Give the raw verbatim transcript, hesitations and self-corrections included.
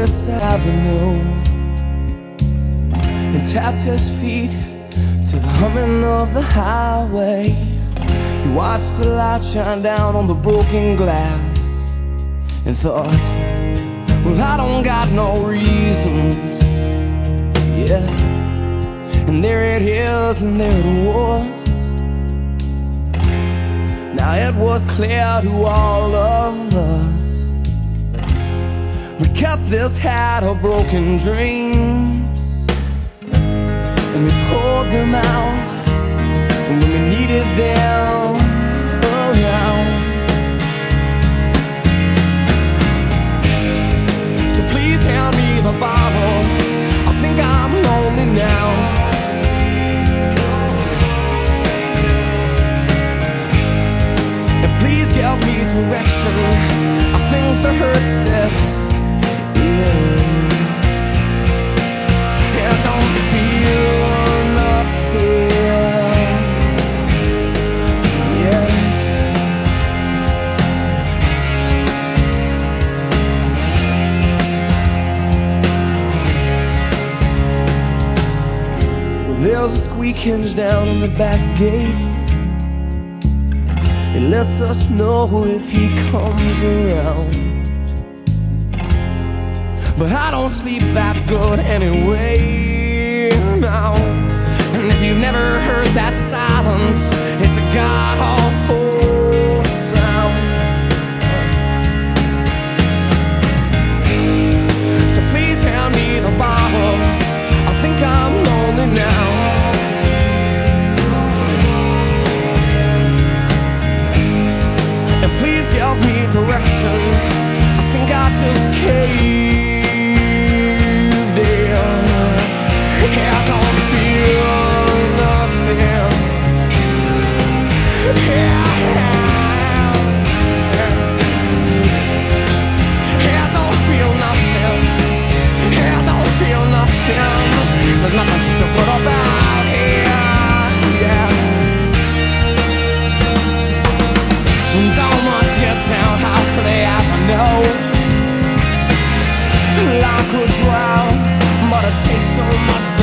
Paris Avenue and tapped his feet to the humming of the highway. He watched the light shine down on the broken glass and thought, well, I don't got no reasons yet. And there it is, and there it was. Now it was clear to all of us, we kept this hat of broken dreams, and we pulled them out when we needed them around. So please hand me the bottle, I think I'm lonely now. Please give me direction, I think the hurt's set in. I don't feel nothing yet. Well, there's a squeak hinge down in the back gate. It lets us know if he comes around. But I don't sleep that good anyway now. And if you've never heard that silence, it's a god-awful sound. So please hand me the bottle, I think I'm lonely now. Give me direction, I think I just caved in. I don't feel nothing. I don't feel nothing. I don't feel nothing. There's nothing to put up out here. Yeah. Don't much get down, how could they ever know? I could drown, but it takes so much